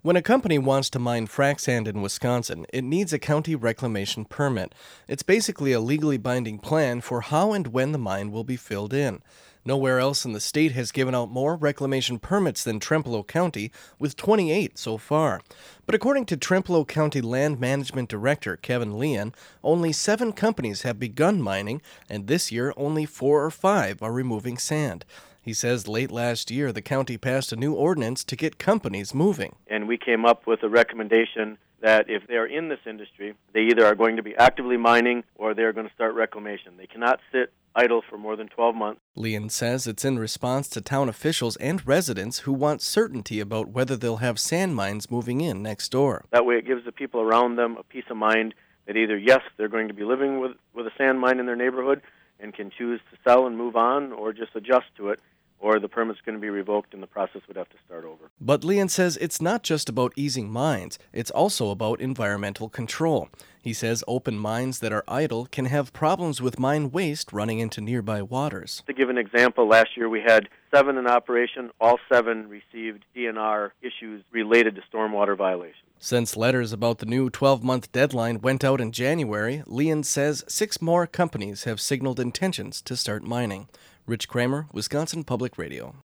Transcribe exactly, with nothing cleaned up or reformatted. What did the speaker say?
When a company wants to mine frac sand in Wisconsin, it needs a county reclamation permit. It's basically a legally binding plan for how and when the mine will be filled in. Nowhere else in the state has given out more reclamation permits than Trempealeau County, with twenty-eight so far. But according to Trempealeau County Land Management Director Kevin Leon, only seven companies have begun mining, and this year only four or five are removing sand. He says late last year the county passed a new ordinance to get companies moving. And we came up with a recommendation that if they're in this industry, they either are going to be actively mining or they're going to start reclamation. They cannot sit idle for more than twelve months. Leon says it's in response to town officials and residents who want certainty about whether they'll have sand mines moving in next door. That way it gives the people around them a peace of mind that either, yes, they're going to be living with, with a sand mine in their neighborhood and can choose to sell and move on or just adjust to it, or the permit's going to be revoked and the process would have to start over. But Leon says it's not just about easing mines, it's also about environmental control. He says open mines that are idle can have problems with mine waste running into nearby waters. To give an example, last year we had seven in operation. All seven received D N R issues related to stormwater violations. Since letters about the new twelve-month deadline went out in January, Leon says six more companies have signaled intentions to start mining. Rich Kramer, Wisconsin Public Radio.